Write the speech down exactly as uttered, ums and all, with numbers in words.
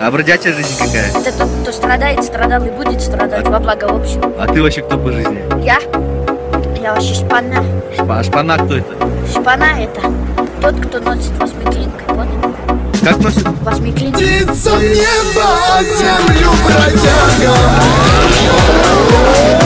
А бродячая жизнь какая? Это тот, кто страдает, страдал и будет страдать во благо общего. А ты вообще кто по жизни? Я? Я вообще шпана. Шпа, а шпана кто это? Шпана это тот, кто носит восьмиклинкой, понял? Как носит? Восьмиклинкой. Птица небо, землю бродяга.